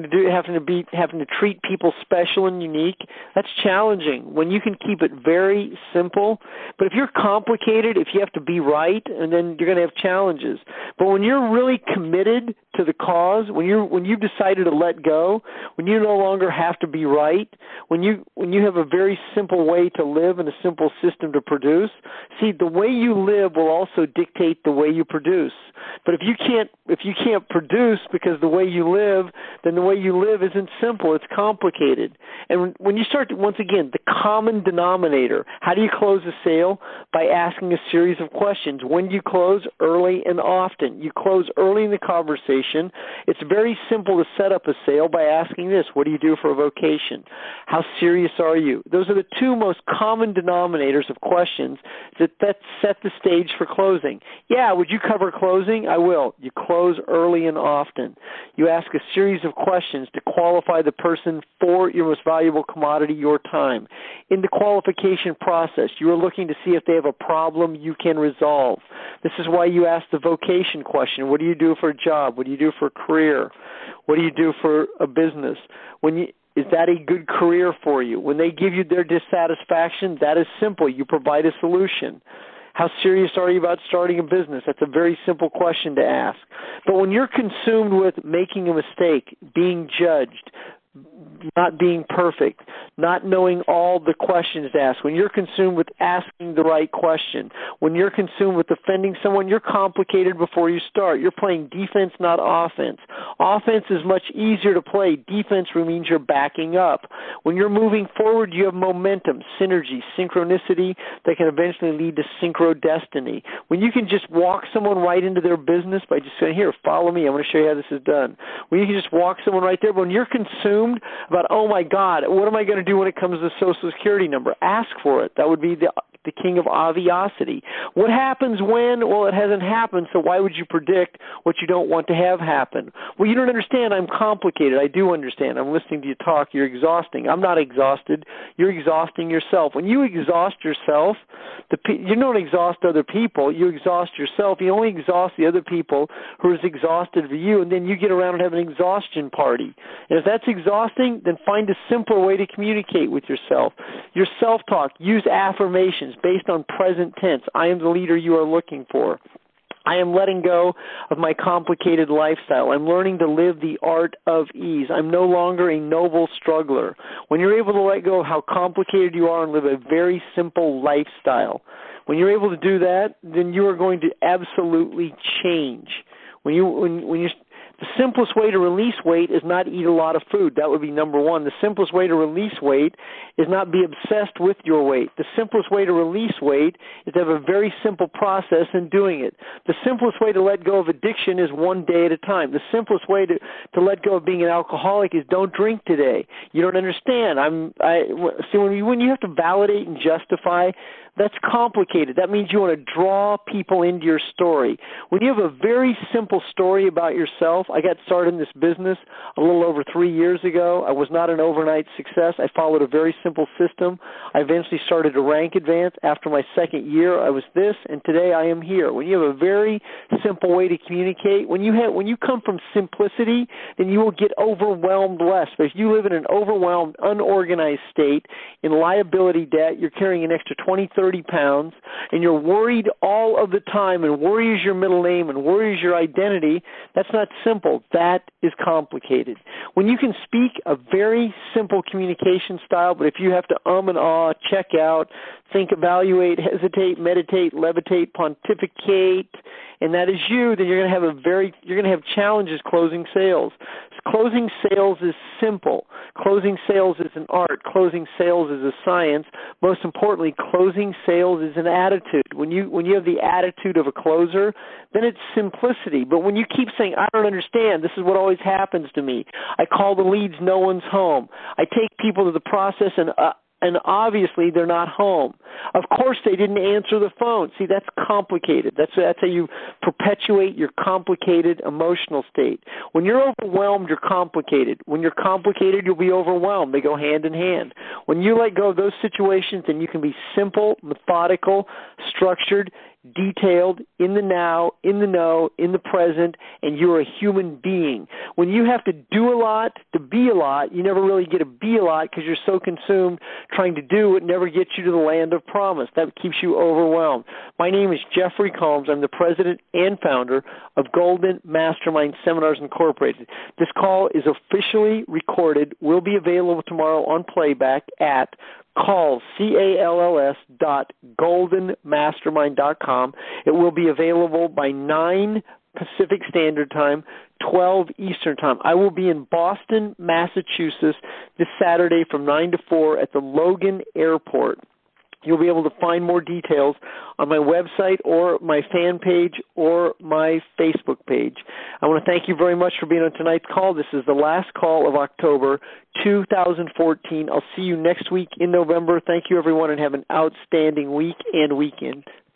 to treat people special and unique. That's challenging when you can keep it very simple. But if you're complicated, if you have to be right, and then you're going to have challenges. But when you're really committed to the cause, when you've decided to let go, when you no longer have to be right, when you have a very simple way to live and a simple system to produce, see, the way you live will also dictate the way you produce. But if you can't produce because the way you live, then the way you live isn't simple, it's complicated. And when you start to, once again, the common denominator, how do you close a sale? By asking a series of questions. When do you close? Early and often. You close early in the conversation. It's very simple to set up a sale by asking this: what do you do for a vocation? How serious are you? Those are the 2 most common denominators of questions that set the stage for closing. Yeah, would you cover closing? I will. You close early and often. You ask a series of questions to qualify the person for your most valuable commodity, your time. In the qualification process, you are looking to see if they have a problem you can resolve. This is why you ask the vocation question. What do you do for a job? What do you do for a career? What do you do for a business? Is that a good career for you? When they give you their dissatisfaction, that is simple. You provide a solution. How serious are you about starting a business? That's a very simple question to ask. But when you're consumed with making a mistake, being judged, not being perfect, not knowing all the questions to ask, when you're consumed with asking the right question, when you're consumed with offending someone, you're complicated before you start. You're playing defense, not offense. Offense is much easier to play. Defense means you're backing up. When you're moving forward, you have momentum, synergy, synchronicity that can eventually lead to synchrodestiny. When you can just walk someone right into their business by just saying, here, follow me, I'm going to show you how this is done. When you can just walk someone right there, but when you're consumed about, oh my God, what am I going to do when it comes to the Social Security number? Ask for it. That would be the king of obviosity. What happens when? Well, it hasn't happened, so why would you predict what you don't want to have happen? Well, you don't understand. I'm complicated. I do understand. I'm listening to you talk. You're exhausting. I'm not exhausted. You're exhausting yourself. When you exhaust yourself, you don't exhaust other people. You exhaust yourself. You only exhaust the other people who are as exhausted for you, and then you get around and have an exhaustion party. And if that's exhausting, then find a simpler way to communicate with yourself. Your self-talk, use affirmations based on present tense. I am the leader you are looking for. I am letting go of my complicated lifestyle. I'm learning to live the art of ease. I'm no longer a noble struggler. When you're able to let go of how complicated you are and live a very simple lifestyle, when you're able to do that, then you are going to absolutely change. The simplest way to release weight is not eat a lot of food. That would be number 1. The simplest way to release weight is not be obsessed with your weight. The simplest way to release weight is to have a very simple process in doing it. The simplest way to let go of addiction is one day at a time. The simplest way to let go of being an alcoholic is don't drink today. You don't understand. See, when you have to validate and justify That's complicated. That means you want to draw people into your story. When you have a very simple story about yourself, I got started in this business a little over 3 years ago. I was not an overnight success. I followed a very simple system. I eventually started to rank advance. After my second year, I was this, and today I am here. When you have a very simple way to communicate, when you come from simplicity, then you will get overwhelmed less. But if you live in an overwhelmed, unorganized state, in liability debt, you're carrying an extra 20, 30 pounds, and you're worried all of the time, and worry is your middle name, and worry is your identity, that's not simple. That is complicated. When you can speak a very simple communication style, but if you have to and ah, check out, think, evaluate, hesitate, meditate, levitate, pontificate, and that is you, then you're going to have challenges closing sales. Closing sales is simple. Closing sales is an art. Closing sales is a science. Most importantly, closing sales is an attitude. When you have the attitude of a closer, then it's simplicity. But when you keep saying, I don't understand, this is what always happens to me. I call the leads, no one's home. I take people to the process and obviously they're not home. Of course they didn't answer the phone. See, that's complicated. That's how you perpetuate your complicated emotional state. When you're overwhelmed, you're complicated. When you're complicated, you'll be overwhelmed. They go hand in hand. When you let go of those situations, then you can be simple, methodical, structured, detailed, in the now, in the know, in the present, and you're a human being. When you have to do a lot to be a lot, you never really get to be a lot because you're so consumed trying to do it never gets you to the land of promise. That keeps you overwhelmed. My name is Jeffrey Combs. I'm the president and founder of Golden Mastermind Seminars Incorporated. This call is officially recorded, will be available tomorrow on playback at calls.goldenmastermind.com. It will be available by 9 Pacific Standard Time, 12 Eastern Time. I will be in Boston, Massachusetts this Saturday from 9 to 4 at the Logan Airport. You'll be able to find more details on my website or my fan page or my Facebook page. I want to thank you very much for being on tonight's call. This is the last call of October 2014. I'll see you next week in November. Thank you, everyone, and have an outstanding week and weekend.